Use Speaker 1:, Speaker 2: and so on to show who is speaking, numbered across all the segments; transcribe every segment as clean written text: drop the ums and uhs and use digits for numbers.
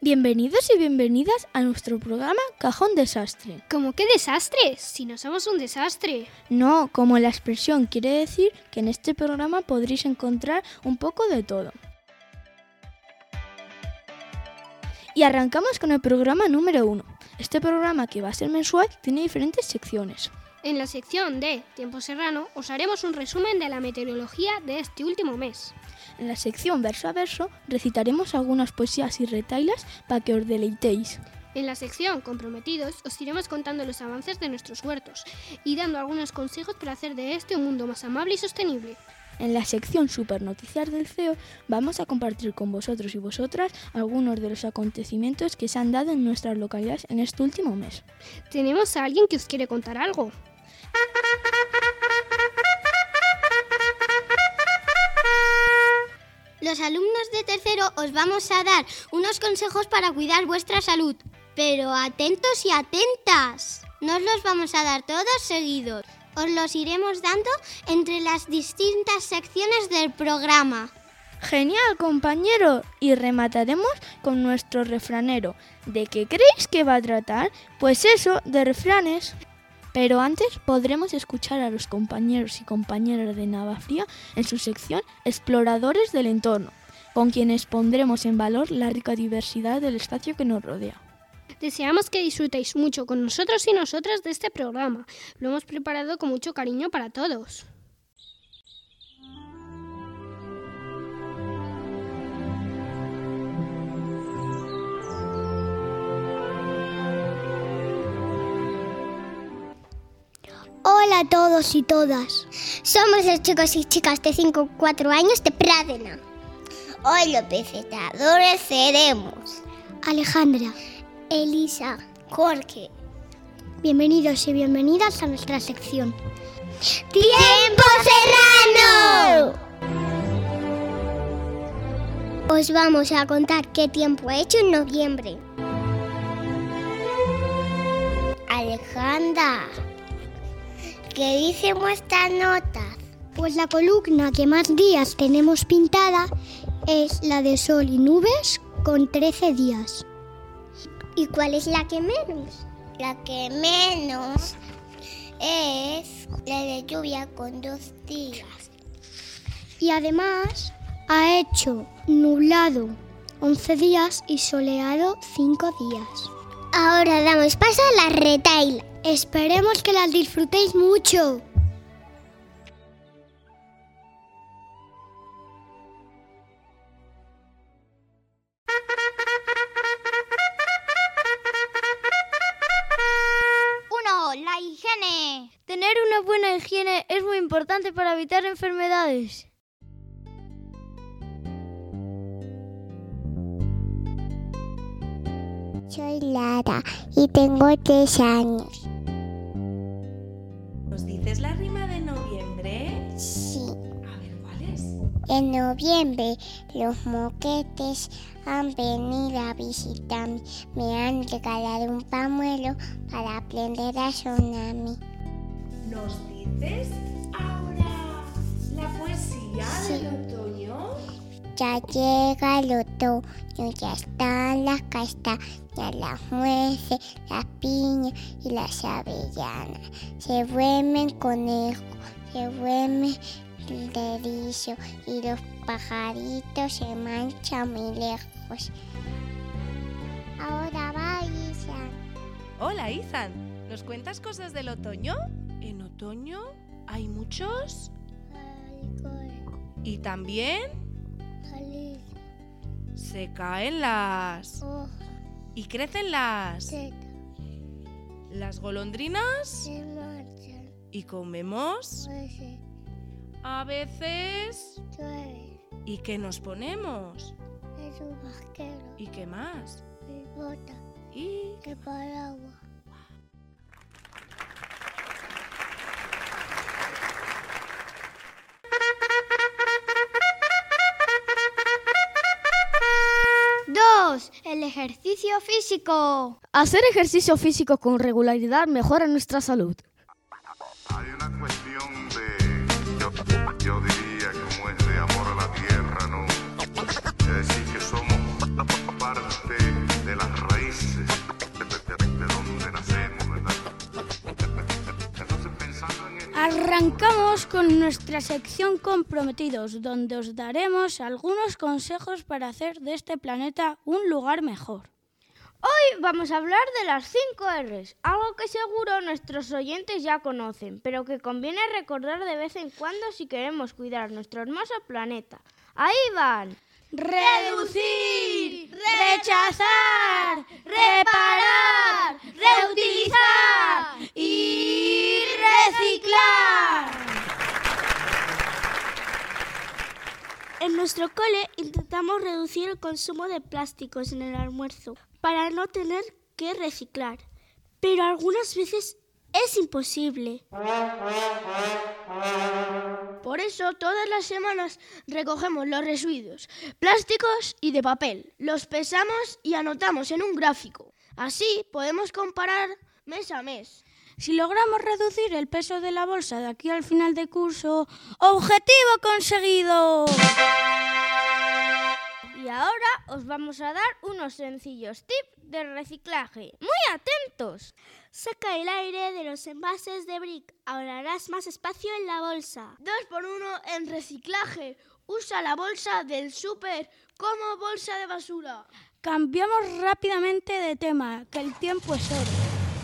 Speaker 1: Bienvenidos y bienvenidas a nuestro programa Cajón Desastre.
Speaker 2: ¿Cómo que desastre? Si no somos un desastre.
Speaker 1: No, como la expresión quiere decir que en este programa podréis encontrar un poco de todo. Y arrancamos con el programa número 1. Este programa, que va a ser mensual, tiene diferentes secciones.
Speaker 2: En la sección de Tiempo Serrano os haremos un resumen de la meteorología de este último mes.
Speaker 1: En la sección verso a verso recitaremos algunas poesías y retailas para que os deleitéis.
Speaker 2: En la sección Comprometidos os iremos contando los avances de nuestros huertos y dando algunos consejos para hacer de este un mundo más amable y sostenible.
Speaker 1: En la sección Super Noticias del CEO vamos a compartir con vosotros y vosotras algunos de los acontecimientos que se han dado en nuestras localidades en este último mes.
Speaker 2: Tenemos a alguien que os quiere contar algo.
Speaker 3: Los alumnos de tercero os vamos a dar unos consejos para cuidar vuestra salud. Pero atentos y atentas, no os los vamos a dar todos seguidos. Os los iremos dando entre las distintas secciones del programa.
Speaker 1: ¡Genial, compañero! Y remataremos con nuestro refranero. ¿De qué creéis que va a tratar? Pues eso, de refranes. Pero antes podremos escuchar a los compañeros y compañeras de Navafría en su sección Exploradores del Entorno, con quienes pondremos en valor la rica diversidad del espacio que nos rodea.
Speaker 2: Deseamos que disfrutéis mucho con nosotros y nosotras de este programa. Lo hemos preparado con mucho cariño para todos.
Speaker 3: Hola a todos y todas. Somos los chicos y chicas de 5 y 4 años de Pradena. Hoy los presentadores seremos Alejandra, Elisa, Jorge. Bienvenidos y bienvenidas a nuestra sección ¡Tiempo Serrano! Os vamos a contar qué tiempo ha hecho en noviembre. Alejandra, ¿qué dicen vuestras notas? Pues la columna que más días tenemos pintada es la de sol y nubes con 13 días. ¿Y cuál es la que menos? La que menos es la de lluvia con 2 días. Y además ha hecho nublado 11 días y soleado 5 días. Ahora damos paso a la retahíla. Esperemos que las disfrutéis mucho. La higiene.
Speaker 1: Tener una buena higiene es muy importante para evitar enfermedades.
Speaker 3: Soy Lara y tengo 3 años.
Speaker 4: ¿Nos dices la rima de noviembre?
Speaker 3: Sí.
Speaker 4: A ver, ¿cuál es?
Speaker 3: En noviembre los moquetes han venido a visitarme. Me han regalado un pañuelo para aprender a sonarme.
Speaker 4: ¿Nos dices ahora la poesía
Speaker 3: Sí.
Speaker 4: del otoño?
Speaker 3: Ya llega el otoño, ya están las castañas, las nueces, las piñas y las avellanas. Se duermen conejos, se duermen el erizo y los pajaritos se marchan muy lejos. Ahora va Isa.
Speaker 4: Hola, Ethan. ¿Nos cuentas cosas del otoño? ¿En otoño hay muchos? Y también se caen las... y crecen las golondrinas y comemos a veces. ¿Y qué nos ponemos?
Speaker 3: Es un vaquero,
Speaker 4: ¿Y qué más?
Speaker 3: mi bota,
Speaker 4: ¿Y
Speaker 3: que paraguas. El ejercicio físico.
Speaker 1: Hacer ejercicio físico con regularidad mejora nuestra salud.
Speaker 5: Hay una cuestión de, yo diría, como es de amor a la tierra, ¿no? Es decir, que somos parte
Speaker 6: Vamos con nuestra sección Comprometidos, donde os daremos algunos consejos para hacer de este planeta un lugar mejor.
Speaker 1: Hoy vamos a hablar de las 5 R's, algo que seguro nuestros oyentes ya conocen, pero que conviene recordar de vez en cuando si queremos cuidar nuestro hermoso planeta. Ahí van. Reducir, rechazar, reparar, reutilizar y reciclar.
Speaker 7: En nuestro cole intentamos reducir el consumo de plásticos en el almuerzo para no tener que reciclar, pero algunas veces es imposible.
Speaker 8: Por eso todas las semanas recogemos los residuos plásticos y de papel, los pesamos y anotamos en un gráfico. Así podemos comparar mes a mes.
Speaker 6: Si logramos reducir el peso de la bolsa de aquí al final de curso, ¡objetivo conseguido!
Speaker 1: Y ahora os vamos a dar unos sencillos tips de reciclaje. ¡Muy atentos!
Speaker 7: Saca el aire de los envases de brick, ahorrarás más espacio en la bolsa.
Speaker 8: 2x1 en reciclaje. Usa la bolsa del súper como bolsa de basura.
Speaker 6: Cambiamos rápidamente de tema, que el tiempo es oro.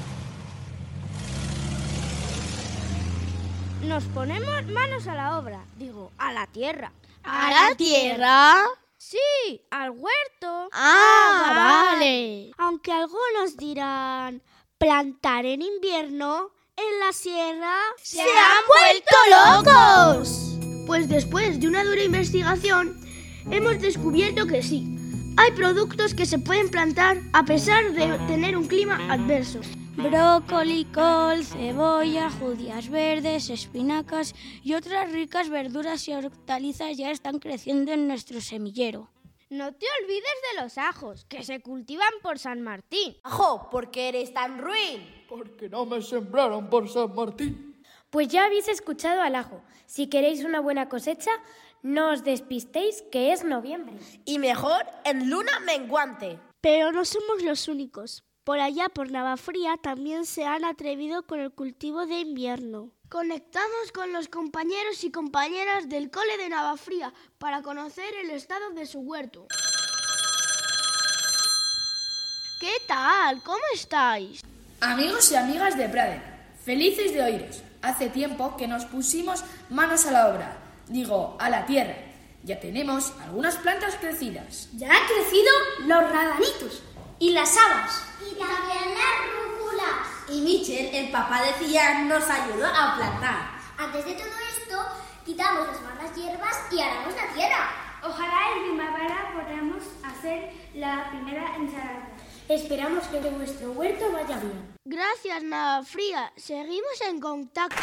Speaker 1: Nos ponemos manos a la obra, digo, a la tierra.
Speaker 8: ¿A la tierra?
Speaker 1: Sí, al huerto.
Speaker 8: ¡Ah, vale!
Speaker 7: Aunque algunos dirán, plantar en invierno en la sierra...
Speaker 8: ¡Se han vuelto locos! Pues después de una dura investigación, hemos descubierto que sí. Hay productos que se pueden plantar a pesar de tener un clima adverso.
Speaker 6: Brócoli, col, cebolla, judías verdes, espinacas y otras ricas verduras y hortalizas ya están creciendo en nuestro semillero.
Speaker 1: No te olvides de los ajos, que se cultivan por San Martín.
Speaker 9: ¡Ajo! ¿Por qué eres tan ruin?
Speaker 10: Porque no me sembraron por San Martín.
Speaker 11: Pues ya habéis escuchado al ajo. Si queréis una buena cosecha, no os despistéis que es noviembre.
Speaker 9: Y mejor en luna menguante.
Speaker 7: Pero no somos los únicos. Por allá, por Navafría, también se han atrevido con el cultivo de invierno.
Speaker 8: Conectamos con los compañeros y compañeras del cole de Navafría para conocer el estado de su huerto. ¿Qué tal? ¿Cómo estáis?
Speaker 12: Amigos y amigas de Praden, felices de oíros. Hace tiempo que nos pusimos manos a la obra, digo, a la tierra. Ya tenemos algunas plantas crecidas.
Speaker 3: Ya han crecido los radanitos y las habas. Y también las rúculas.
Speaker 9: Y Michel, el papá de Cian, nos ayudó a plantar.
Speaker 3: Antes de todo esto, quitamos las malas hierbas y aramos la tierra.
Speaker 13: Ojalá en primavera podamos hacer la primera ensalada.
Speaker 11: Esperamos que vuestro huerto vaya bien.
Speaker 8: Gracias, Navafría. Seguimos en contacto.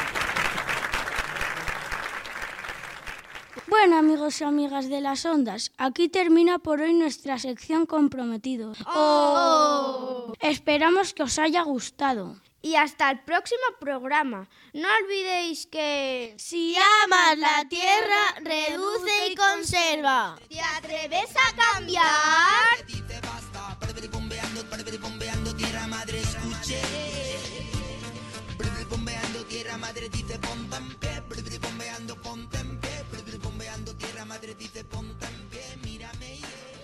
Speaker 6: Bueno, amigos y amigas de las ondas, aquí termina por hoy nuestra sección Comprometidos.
Speaker 1: ¡Oh!
Speaker 6: Esperamos que os haya gustado.
Speaker 1: Y hasta el próximo programa. No olvidéis que...
Speaker 8: Si amas la tierra, reduce y conserva.
Speaker 1: ¿Te atreves a cambiar?
Speaker 14: Bombeando tierra madre, escuché. Bombeando tierra madre, dice ponte en pie. Bombeando ponte en pie. Bombeando tierra madre, dice ponte en pie. Mírame.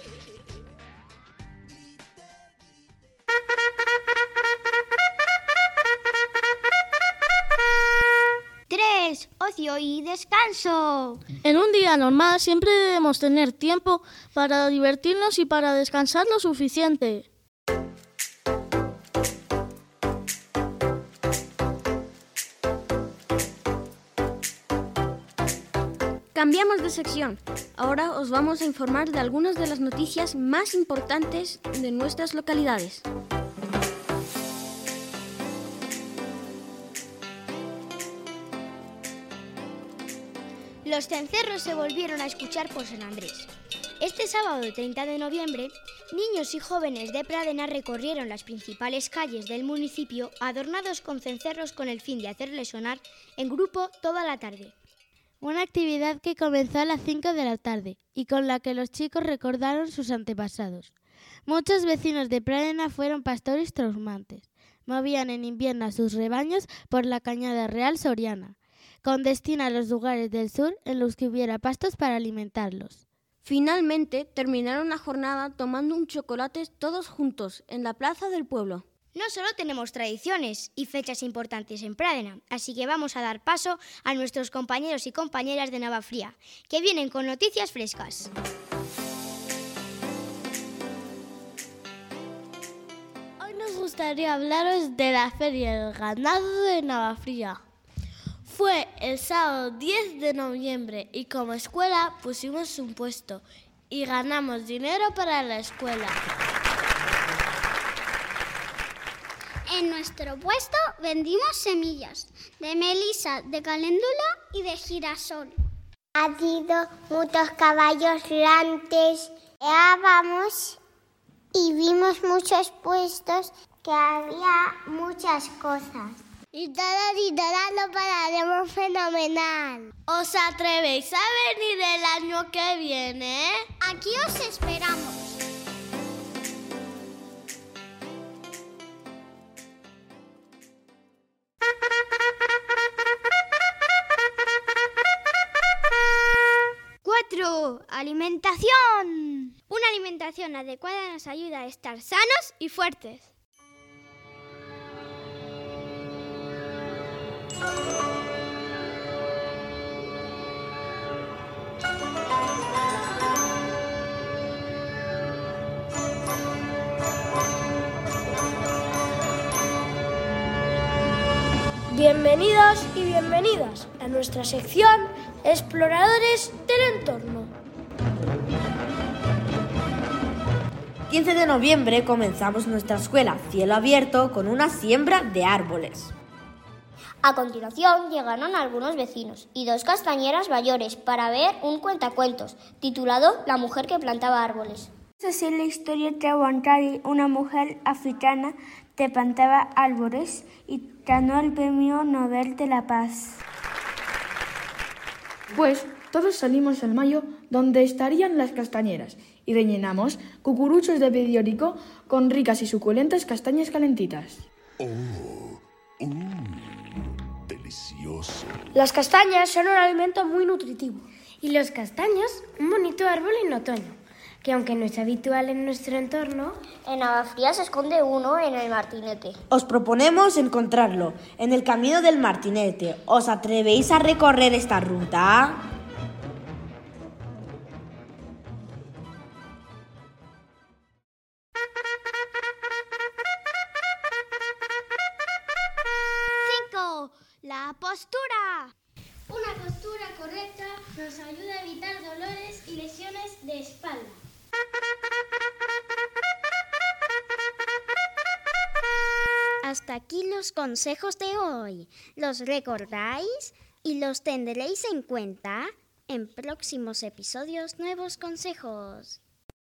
Speaker 3: 3. Ocio y descanso.
Speaker 15: En un día normal siempre debemos tener tiempo para divertirnos y para descansar lo suficiente.
Speaker 2: Cambiamos de sección. Ahora os vamos a informar de algunas de las noticias más importantes de nuestras localidades.
Speaker 16: Los cencerros se volvieron a escuchar por San Andrés. Este sábado 30 de noviembre, niños y jóvenes de Pradena recorrieron las principales calles del municipio adornados con cencerros con el fin de hacerles sonar en grupo toda la tarde.
Speaker 17: Una actividad que comenzó a las 5 de la tarde y con la que los chicos recordaron sus antepasados. Muchos vecinos de Pradena fueron pastores trashumantes. Movían en invierno a sus rebaños por la Cañada Real Soriana. con destino a los lugares del sur en los que hubiera pastos para alimentarlos.
Speaker 6: Finalmente terminaron la jornada tomando un chocolate todos juntos en la plaza del pueblo.
Speaker 16: No solo tenemos tradiciones y fechas importantes en Pradena, así que vamos a dar paso a nuestros compañeros y compañeras de Navafría, que vienen con noticias frescas.
Speaker 17: Hoy nos gustaría hablaros de la Feria del Ganado de Navafría. Fue el sábado 10 de noviembre y como escuela pusimos un puesto y ganamos dinero para la escuela.
Speaker 3: En nuestro puesto vendimos semillas de melisa, de caléndula y de girasol. Ha habido muchos caballos rantes. Ya vamos y vimos muchos puestos que había muchas cosas. Y todas lo pararemos fenomenal.
Speaker 17: ¿Os atrevéis a venir el año que viene?
Speaker 3: Aquí os esperamos.
Speaker 16: Alimentación. Una alimentación adecuada nos ayuda a estar sanos y fuertes.
Speaker 8: Bienvenidos y bienvenidas a nuestra sección Exploradores del Entorno.
Speaker 18: 15 de noviembre comenzamos nuestra escuela Cielo Abierto con una siembra de árboles.
Speaker 3: A continuación llegaron algunos vecinos y 2 castañeras mayores para ver un cuentacuentos titulado La mujer que plantaba árboles.
Speaker 13: Es la historia de Wantari, una mujer africana que plantaba árboles y ganó el Premio Nobel de la Paz.
Speaker 12: Pues todos salimos al mayo donde estarían las castañeras y rellenamos cucuruchos de periódico con ricas y suculentas castañas calentitas.
Speaker 19: Delicioso.
Speaker 8: Las castañas son un alimento muy nutritivo.
Speaker 11: Y los castaños, un bonito árbol en otoño, que aunque no es habitual en nuestro entorno,
Speaker 3: en Navafría se esconde uno en el Martinete.
Speaker 18: Os proponemos encontrarlo en el camino del Martinete. ¿Os atrevéis a recorrer esta ruta?
Speaker 16: La postura.
Speaker 3: Una postura correcta nos ayuda a evitar dolores y lesiones de espalda.
Speaker 16: Hasta aquí los consejos de hoy. ¿Los recordáis y los tendréis en cuenta? En próximos episodios, nuevos consejos.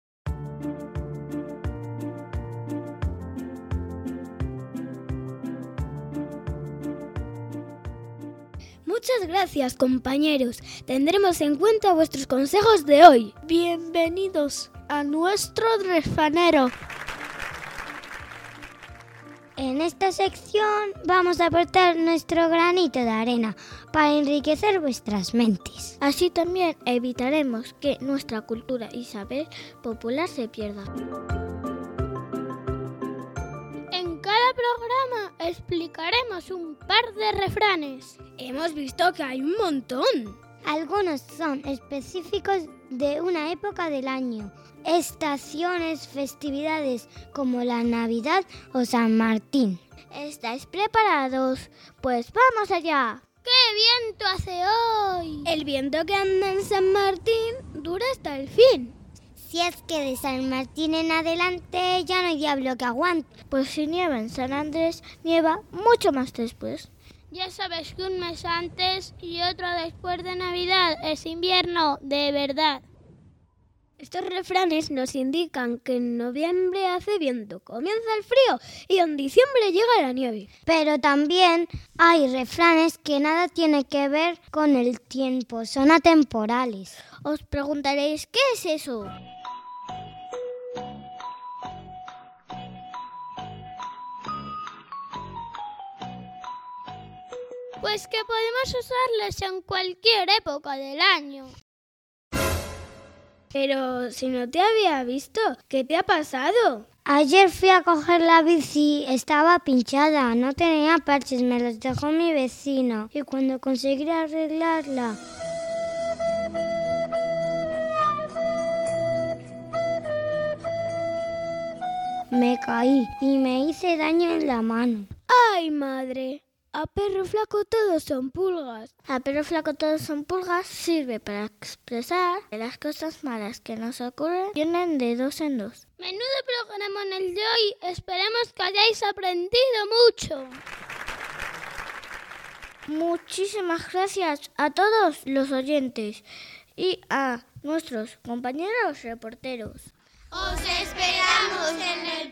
Speaker 8: Muchas gracias, compañeros. Tendremos en cuenta vuestros consejos de hoy. Bienvenidos a nuestro refranero.
Speaker 3: En esta sección vamos a aportar nuestro granito de arena para enriquecer vuestras mentes.
Speaker 8: Así también evitaremos que nuestra cultura y saber popular se pierda. En cada programa explicaremos un par de refranes. Hemos visto que hay un montón.
Speaker 3: Algunos son específicos de una época del año, estaciones, festividades como la Navidad o San Martín.
Speaker 8: ¿Estáis preparados? Pues vamos allá. ¡Qué viento hace hoy! El viento que anda en San Martín dura hasta el fin.
Speaker 3: Si es que de San Martín en adelante ya no hay diablo que aguante.
Speaker 8: Pues si nieva en San Andrés, nieva mucho más después. Ya sabes que un mes antes y otro después de Navidad es invierno, de verdad. Estos refranes nos indican que en noviembre hace viento, comienza el frío y en diciembre llega la nieve.
Speaker 3: Pero también hay refranes que nada tienen que ver con el tiempo, son atemporales.
Speaker 8: Os preguntaréis, ¿qué es eso?
Speaker 2: Pues que podemos usarlos en cualquier época del año.
Speaker 7: Pero si no te había visto, ¿qué te ha pasado?
Speaker 3: Ayer fui a coger la bici, estaba pinchada, no tenía parches, me los dejó mi vecino. Y cuando conseguí arreglarla, me caí y me hice daño en la mano.
Speaker 7: ¡Ay, madre! A perro flaco todos son pulgas.
Speaker 17: A perro flaco todos son pulgas sirve para expresar que las cosas malas que nos ocurren vienen de dos en dos.
Speaker 2: Menudo programa en el de hoy. Esperemos que hayáis aprendido mucho.
Speaker 17: Muchísimas gracias a todos los oyentes y a nuestros compañeros reporteros.
Speaker 2: Os esperamos en el